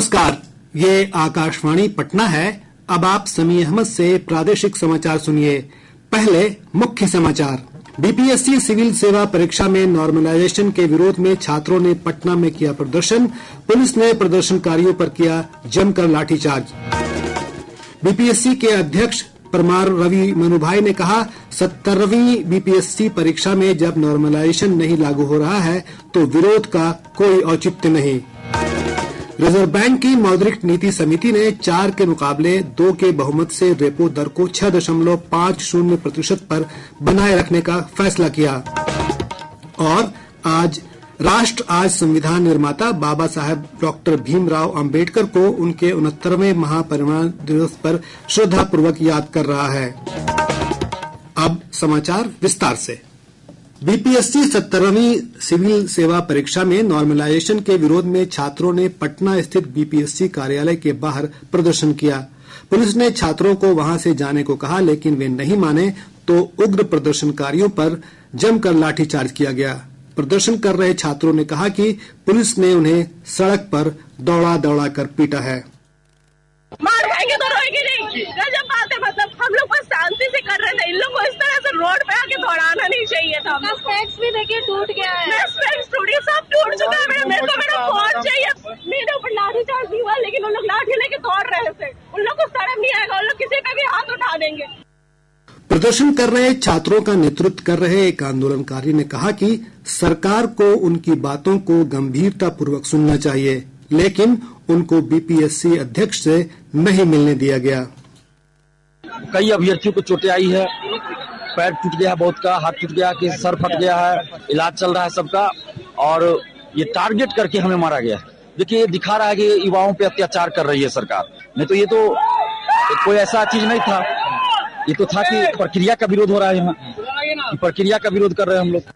नमस्कार, ये आकाशवाणी पटना है। अब आप समी अहमद से प्रादेशिक समाचार सुनिए। पहले मुख्य समाचार। बीपीएससी सिविल सेवा परीक्षा में नॉर्मलाइजेशन के विरोध में छात्रों ने पटना में किया प्रदर्शन। पुलिस ने प्रदर्शनकारियों पर किया जमकर लाठीचार्ज। बीपीएससी के अध्यक्ष परमार रवि मनुभाई ने कहा, 70वीं बीपीएससी परीक्षा में जब नॉर्मलाइजेशन नहीं लागू हो रहा है तो विरोध का कोई औचित्य नहीं। रिजर्व बैंक की मौद्रिक नीति समिति ने 4 के मुकाबले 2 के बहुमत से रेपो दर को 6.50% पर बनाए रखने का फैसला किया। और राष्ट्र आज संविधान निर्माता बाबा साहेब डॉक्टर भीमराव अंबेडकर को उनके 69वें महापरिनिर्वाण दिवस पर श्रद्धापूर्वक याद कर रहा है। अब समाचार विस्तार से। बीपीएससी 70वीं सिविल सेवा परीक्षा में नॉर्मलाइजेशन के विरोध में छात्रों ने पटना स्थित बीपीएससी कार्यालय के बाहर प्रदर्शन किया। पुलिस ने छात्रों को वहां से जाने को कहा, लेकिन वे नहीं माने तो उग्र प्रदर्शनकारियों पर जमकर लाठीचार्ज किया गया। प्रदर्शन कर रहे छात्रों ने कहा कि पुलिस ने उन्हें सड़क पर दौड़ा कर पीटा है। मार खाएंगे तो रोएंगे नहीं। गजब बात है, मतलब हम लोग बस शांति से कर रहे थे। इन लोग को इस तरह से रोड पे आके दौड़ाना नहीं चाहिए था। स्पेक्स भी देखिए टूट गया है। स्पेक्स टूट गया, सब टूट चुका है। मेरे को मेरा फोन चाहिए। मेरे ऊपर लाठीचार्ज हुआ, लेकिन उन लोग लाठी लेके दौड़ रहे थे। उन लोग को शर्म नहीं आएगा, उन लोग किसी पे भी हाथ उठा देंगे। प्रदर्शन कर रहे छात्रों का नेतृत्व कर रहे एक आंदोलनकारी ने कहा कि सरकार को उनकी बातों को गंभीरतापूर्वक सुनना चाहिए, लेकिन उनको बीपीएससी अध्यक्ष से नहीं मिलने दिया गया। कई अभ्यर्थियों को चोटें आई है, पैर टूट गया, बहुत का हाथ टूट गया, कि सर फट गया है, इलाज चल रहा है सबका, और ये टारगेट करके हमें मारा गया। देखिए, ये दिखा रहा है कि युवाओं पे अत्याचार कर रही है सरकार। नहीं तो ये तो कोई ऐसा चीज नहीं था। ये तो था कि प्रक्रिया का विरोध हो रहा है। यहाँ प्रक्रिया का विरोध कर रहे हैं हम लोग।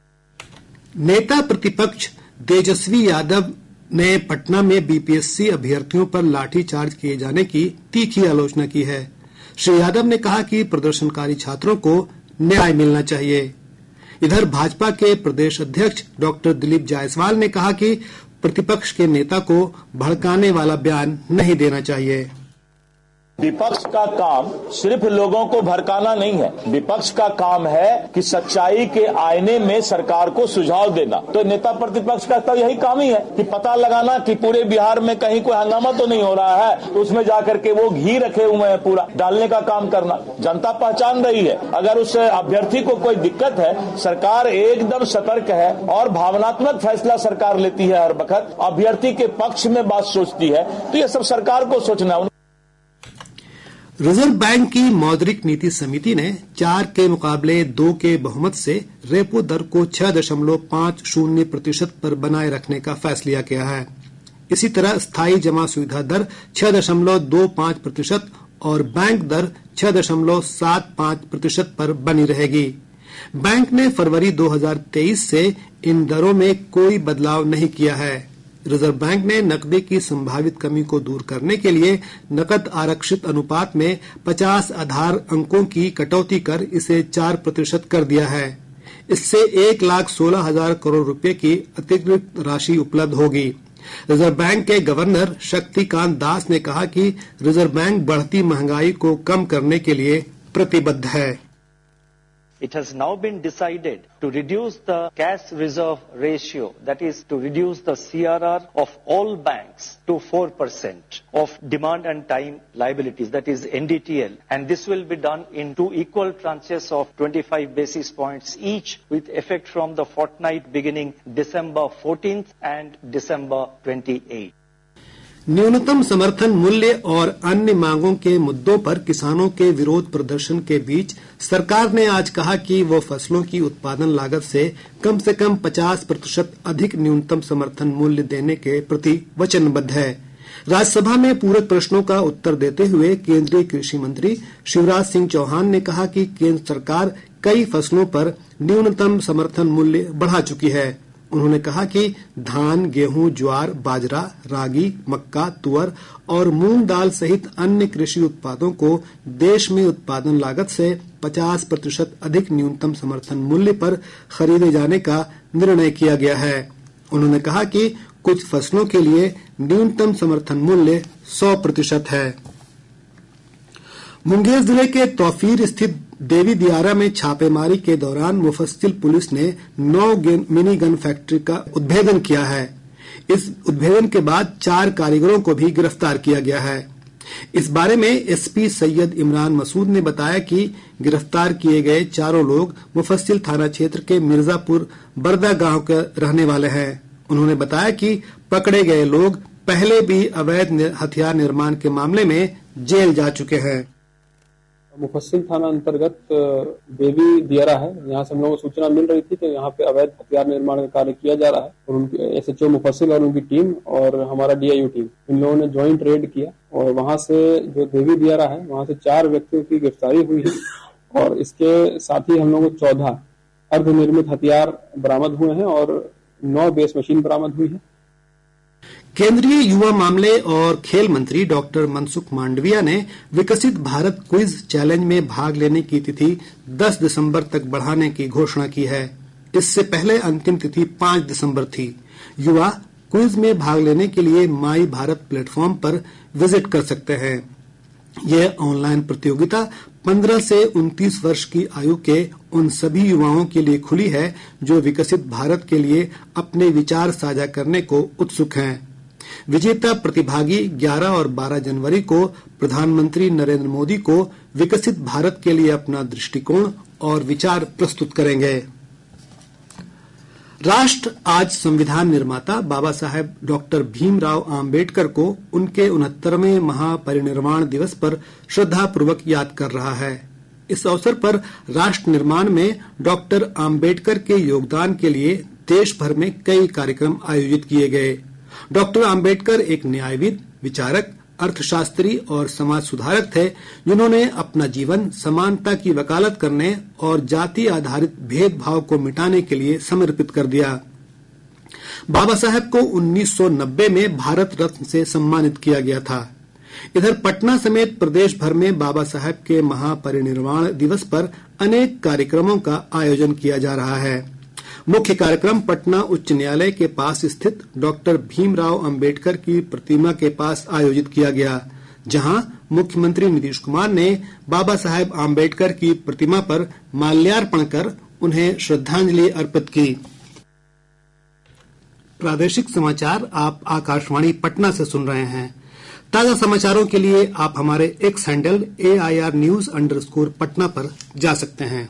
नेता प्रतिपक्ष तेजस्वी यादव ने पटना में बीपीएससी अभ्यर्थियों पर लाठीचार्ज किए जाने की तीखी आलोचना की है। श्री यादव ने कहा कि प्रदर्शनकारी छात्रों को न्याय मिलना चाहिए। इधर भाजपा के प्रदेश अध्यक्ष डॉक्टर दिलीप जायसवाल ने कहा कि प्रतिपक्ष के नेता को भड़काने वाला बयान नहीं देना चाहिए। विपक्ष का काम सिर्फ लोगों को भड़काना नहीं है। विपक्ष का काम है कि सच्चाई के आईने में सरकार को सुझाव देना। तो नेता प्रतिपक्ष का तो यही काम ही है कि पता लगाना कि पूरे बिहार में कहीं कोई हंगामा तो नहीं हो रहा है, तो उसमें जाकर के वो घी रखे हुए हैं पूरा डालने का काम करना। जनता पहचान रही है। अगर उस अभ्यर्थी को कोई दिक्कत है, सरकार एकदम सतर्क है और भावनात्मक फैसला सरकार लेती है। हर वक्त अभ्यर्थी के पक्ष में बात सोचती है, तो ये सब सरकार को सोचना है। रिजर्व बैंक की मौद्रिक नीति समिति ने 4 के मुकाबले 2 के बहुमत से रेपो दर को 6.50% पर बनाए रखने का फैसला किया है। इसी तरह स्थायी जमा सुविधा दर 6.25% और बैंक दर 6.75% पर बनी रहेगी। बैंक ने फरवरी 2023 से इन दरों में कोई बदलाव नहीं किया है। रिजर्व बैंक ने नकदी की संभावित कमी को दूर करने के लिए नकद आरक्षित अनुपात में 50 आधार अंकों की कटौती कर इसे 4% कर दिया है। इससे 1,16,000 करोड़ रुपए की अतिरिक्त राशि उपलब्ध होगी। रिजर्व बैंक के गवर्नर शक्तिकांत दास ने कहा कि रिजर्व बैंक बढ़ती महंगाई को कम करने के लिए प्रतिबद्ध है। It has now been decided to reduce the cash reserve ratio, that is to reduce the CRR of all banks to 4% of demand and time liabilities, that is NDTL, and this will be done in 2 equal tranches of 25 basis points each with effect from the fortnight beginning December 14th and December 28th. न्यूनतम समर्थन मूल्य और अन्य मांगों के मुद्दों पर किसानों के विरोध प्रदर्शन के बीच सरकार ने आज कहा कि वो फसलों की उत्पादन लागत से कम 50% अधिक न्यूनतम समर्थन मूल्य देने के प्रति वचनबद्ध है। राज्यसभा में पूरक प्रश्नों का उत्तर देते हुए केंद्रीय कृषि मंत्री शिवराज सिंह चौहान ने कहा कि केंद्र सरकार कई फसलों पर न्यूनतम समर्थन मूल्य बढ़ा चुकी है। उन्होंने कहा कि धान, गेहूं, ज्वार, बाजरा, रागी, मक्का, तुअर और मूंग दाल सहित अन्य कृषि उत्पादों को देश में उत्पादन लागत से 50% अधिक न्यूनतम समर्थन मूल्य पर खरीदे जाने का निर्णय किया गया है। उन्होंने कहा कि कुछ फसलों के लिए न्यूनतम समर्थन मूल्य 100% है। मुंगेर जिले के तौफीर स्थित देवी दियारा में छापेमारी के दौरान मुफस्सिल पुलिस ने 9 मिनी गन फैक्ट्री का उद्भेदन किया है। इस उद्भेदन के बाद 4 कारीगरों को भी गिरफ्तार किया गया है। इस बारे में एसपी सैयद इमरान मसूद ने बताया कि गिरफ्तार किए गए चारों लोग मुफस्सिल थाना क्षेत्र के मिर्जापुर बरदा गांव के रहने वाले हैं। उन्होंने बताया कि पकड़े गए लोग पहले भी अवैध हथियार निर्माण के मामले में जेल जा चुके हैं। मुफस्सिल थाना अंतर्गत देवी दियारा है, यहाँ से हम लोगों को सूचना मिल रही थी कि यहाँ पे अवैध हथियार निर्माण का कार्य किया जा रहा है और उनके एसएचओ मुफस्सिल और उनकी टीम और हमारा डीआईयू टीम इन लोगों ने ज्वाइंट रेड किया और वहाँ से जो देवी दियारा है वहाँ से 4 व्यक्तियों की गिरफ्तारी हुई है और इसके साथ ही हम लोगों को 14 अर्धनिर्मित हथियार बरामद हुए हैं और 9 बेस मशीन बरामद हुई है। केंद्रीय युवा मामले और खेल मंत्री डॉक्टर मनसुख मांडविया ने विकसित भारत क्विज चैलेंज में भाग लेने की तिथि 10 दिसंबर तक बढ़ाने की घोषणा की है। इससे पहले अंतिम तिथि 5 दिसंबर थी। युवा क्विज में भाग लेने के लिए माई भारत प्लेटफॉर्म पर विजिट कर सकते हैं। यह ऑनलाइन प्रतियोगिता 15 से 29 वर्ष की आयु के उन सभी युवाओं के लिए खुली है जो विकसित भारत के लिए अपने विचार साझा करने को उत्सुक हैं। विजेता प्रतिभागी 11 और 12 जनवरी को प्रधानमंत्री नरेंद्र मोदी को विकसित भारत के लिए अपना दृष्टिकोण और विचार प्रस्तुत करेंगे। राष्ट्र आज संविधान निर्माता बाबा साहेब डॉक्टर भीमराव आम्बेडकर को उनके 69वें महापरिनिर्वाण दिवस पर श्रद्धापूर्वक याद कर रहा है। इस अवसर पर राष्ट्र निर्माण में डॉक्टर आम्बेडकर के योगदान के लिए देश भर में कई कार्यक्रम आयोजित किए गए। डॉक्टर आम्बेडकर एक न्यायविद, विचारक, अर्थशास्त्री और समाज सुधारक थे जिन्होंने अपना जीवन समानता की वकालत करने और जाति आधारित भेदभाव को मिटाने के लिए समर्पित कर दिया। बाबा साहेब को 1990 में भारत रत्न से सम्मानित किया गया था। इधर पटना समेत प्रदेश भर में बाबा साहेब के महापरिनिर्वाण दिवस पर अनेक कार्यक्रमों का आयोजन किया जा रहा है। मुख्य कार्यक्रम पटना उच्च न्यायालय के पास स्थित डॉक्टर भीमराव अंबेडकर की प्रतिमा के पास आयोजित किया गया, जहां मुख्यमंत्री नीतीश कुमार ने बाबा साहेब आम्बेडकर की प्रतिमा पर माल्यार्पण कर उन्हें श्रद्धांजलि अर्पित की। प्रादेशिक समाचार आप आकाशवाणी पटना से सुन रहे हैं। ताजा समाचारों के लिए आप हमारे एक्स हैंडल AIRnews_पटना पर जा सकते हैं।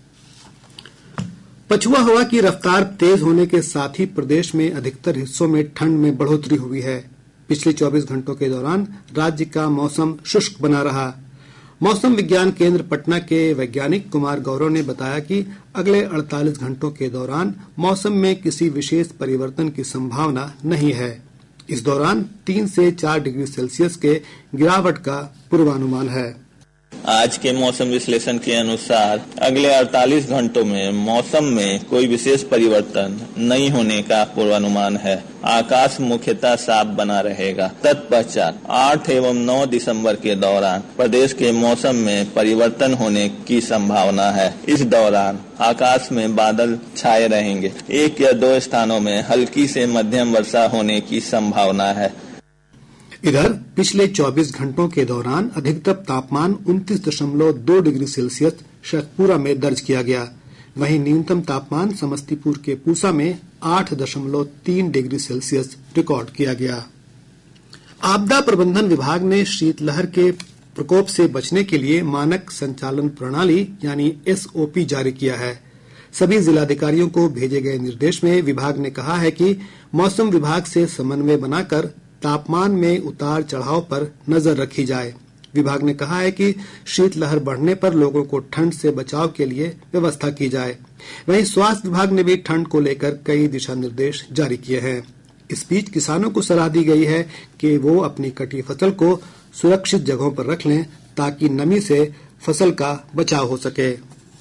पछुआ हवा की रफ्तार तेज होने के साथ ही प्रदेश में अधिकतर हिस्सों में ठंड में बढ़ोतरी हुई है। पिछले 24 घंटों के दौरान राज्य का मौसम शुष्क बना रहा। मौसम विज्ञान केंद्र पटना के वैज्ञानिक कुमार गौरव ने बताया कि अगले 48 घंटों के दौरान मौसम में किसी विशेष परिवर्तन की संभावना नहीं है। इस दौरान 3 से 4 डिग्री सेल्सियस के गिरावट का पूर्वानुमान है। आज के मौसम विश्लेषण के अनुसार अगले 48 घंटों में मौसम में कोई विशेष परिवर्तन नहीं होने का पूर्वानुमान है। आकाश मुख्यतः साफ बना रहेगा। तत्पश्चात 8 एवं 9 दिसंबर के दौरान प्रदेश के मौसम में परिवर्तन होने की संभावना है। इस दौरान आकाश में बादल छाए रहेंगे। 1 या 2 स्थानों में हल्की से मध्यम वर्षा होने की संभावना है। इधर पिछले 24 घंटों के दौरान अधिकतम तापमान 29.2 डिग्री सेल्सियस शेखपुरा में दर्ज किया गया। वहीं न्यूनतम तापमान समस्तीपुर के पूसा में 8.3 डिग्री सेल्सियस रिकॉर्ड किया गया। आपदा प्रबंधन विभाग ने शीतलहर के प्रकोप से बचने के लिए मानक संचालन प्रणाली यानी SOP जारी किया है। सभी जिलाधिकारियों को भेजे गए निर्देश में विभाग ने कहा है कि मौसम विभाग से समन्वय बनाकर तापमान में उतार चढ़ाव पर नजर रखी जाए। विभाग ने कहा है कि शीतलहर बढ़ने पर लोगों को ठंड से बचाव के लिए व्यवस्था की जाए। वहीं स्वास्थ्य विभाग ने भी ठंड को लेकर कई दिशा निर्देश जारी किए हैं। इस बीच किसानों को सलाह दी गई है कि वो अपनी कटी फसल को सुरक्षित जगहों पर रख लें ताकि नमी से फसल का बचाव हो सके।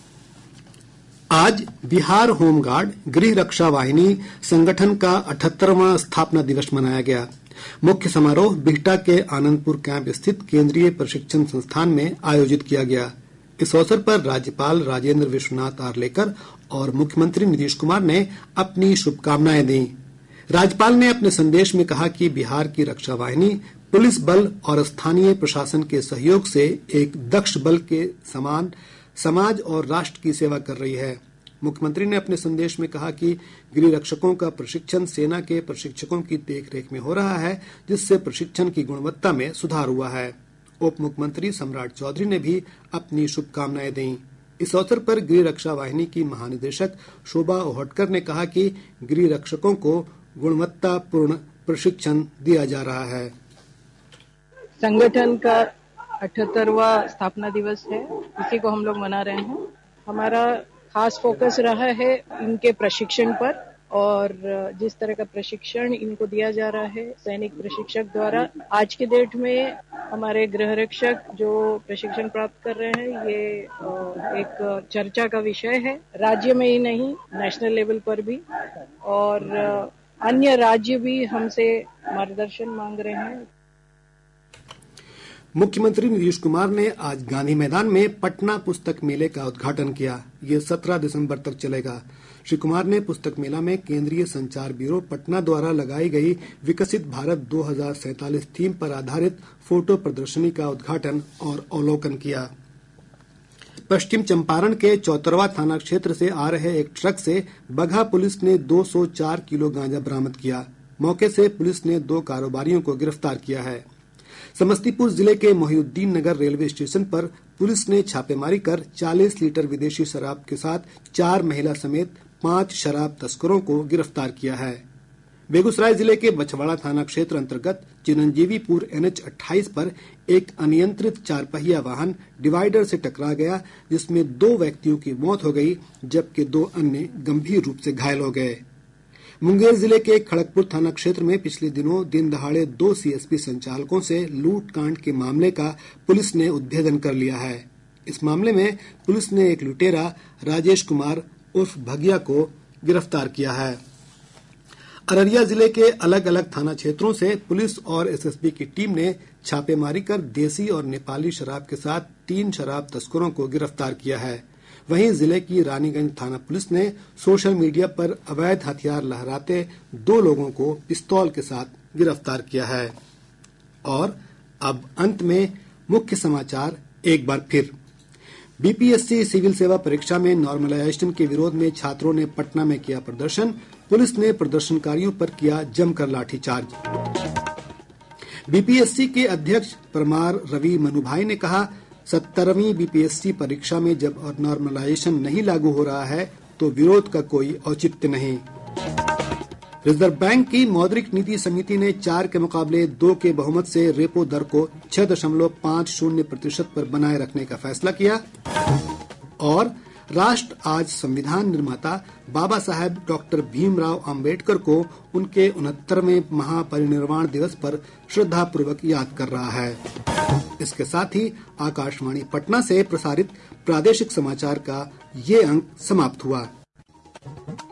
आज बिहार होमगार्ड गृह रक्षा वाहिनी संगठन का 78वां स्थापना दिवस मनाया गया। मुख्य समारोह बिहटा के आनंदपुर कैंप स्थित केंद्रीय प्रशिक्षण संस्थान में आयोजित किया गया। इस अवसर पर राज्यपाल राजेंद्र विश्वनाथ आर्लेकर और मुख्यमंत्री नीतीश कुमार ने अपनी शुभकामनाएं दी। राज्यपाल ने अपने संदेश में कहा कि बिहार की रक्षा वाहिनी पुलिस बल और स्थानीय प्रशासन के सहयोग से एक दक्ष बल के समान समाज और राष्ट्र की सेवा कर रही है। मुख्यमंत्री ने अपने संदेश में कहा कि गृह रक्षकों का प्रशिक्षण सेना के प्रशिक्षकों की देखरेख में हो रहा है, जिससे प्रशिक्षण की गुणवत्ता में सुधार हुआ है। उप मुख्यमंत्री सम्राट चौधरी ने भी अपनी शुभकामनाएं दी। इस अवसर पर गृह रक्षा वाहिनी की महानिदेशक शोभा ओहटकर ने कहा कि गृह रक्षकों को गुणवत्तापूर्ण प्रशिक्षण दिया जा रहा है। संगठन का 78वां स्थापना दिवस है, इसी को हम लोग मना रहे हैं। हमारा खास फोकस रहा है इनके प्रशिक्षण पर, और जिस तरह का प्रशिक्षण इनको दिया जा रहा है सैनिक प्रशिक्षक द्वारा, आज के डेट में हमारे गृह रक्षक जो प्रशिक्षण प्राप्त कर रहे हैं ये एक चर्चा का विषय है, राज्य में ही नहीं नेशनल लेवल पर भी, और अन्य राज्य भी हमसे मार्गदर्शन मांग रहे हैं। मुख्यमंत्री नीतीश कुमार ने आज गांधी मैदान में पटना पुस्तक मेले का उद्घाटन किया। ये 17 दिसंबर तक चलेगा। श्री कुमार ने पुस्तक मेला में केंद्रीय संचार ब्यूरो पटना द्वारा लगाई गई विकसित भारत 2047 थीम पर आधारित फोटो प्रदर्शनी का उद्घाटन और अवलोकन किया। पश्चिम चंपारण के चौतरवा थाना क्षेत्र से आ रहे एक ट्रक से बगहा पुलिस ने 204 किलो गांजा बरामद किया। मौके से पुलिस ने 2 कारोबारियों को गिरफ्तार किया है। समस्तीपुर जिले के मोहिउद्दीन नगर रेलवे स्टेशन पर पुलिस ने छापेमारी कर 40 लीटर विदेशी शराब के साथ 4 महिला समेत 5 शराब तस्करों को गिरफ्तार किया है। बेगूसराय जिले के बछवाड़ा थाना क्षेत्र अंतर्गत चिरंजीवीपुर NH 28 पर एक अनियंत्रित 4 पहिया वाहन डिवाइडर से टकरा गया, जिसमें 2 व्यक्तियों की मौत हो गई जबकि 2 अन्य गंभीर रूप से घायल हो गए। मुंगेर जिले के खड़गपुर थाना क्षेत्र में पिछले दिनों दिन दहाड़े 2 CSP संचालकों से लूटकांड के मामले का पुलिस ने उद्भेदन कर लिया है। इस मामले में पुलिस ने एक लुटेरा राजेश कुमार उर्फ भगिया को गिरफ्तार किया है। अररिया जिले के अलग अलग थाना क्षेत्रों से पुलिस और SSB की टीम ने छापेमारी कर देसी और नेपाली शराब के साथ 3 शराब तस्करों को गिरफ्तार किया है। वहीं जिले की रानीगंज थाना पुलिस ने सोशल मीडिया पर अवैध हथियार लहराते 2 लोगों को पिस्तौल के साथ गिरफ्तार किया है। और अब अंत में मुख्य समाचार एक बार फिर। BPSC सिविल सेवा परीक्षा में नॉर्मलाइजेशन के विरोध में छात्रों ने पटना में किया प्रदर्शन। पुलिस ने प्रदर्शनकारियों पर किया जमकर लाठीचार्ज। BPSC के अध्यक्ष परमार रवि मनुभाई ने कहा, 70वीं BPSC परीक्षा में जब नॉर्मलाइजेशन नहीं लागू हो रहा है तो विरोध का कोई औचित्य नहीं। रिजर्व बैंक की मौद्रिक नीति समिति ने 4 के मुकाबले 2 के बहुमत से रेपो दर को 6.50% पर बनाए रखने का फैसला किया। और राष्ट्र आज संविधान निर्माता बाबा साहेब डॉक्टर भीमराव अंबेडकर को उनके 69वें महापरिनिर्वाण दिवस पर श्रद्धापूर्वक याद कर रहा है। इसके साथ ही आकाशवाणी पटना से प्रसारित प्रादेशिक समाचार का ये अंक समाप्त हुआ।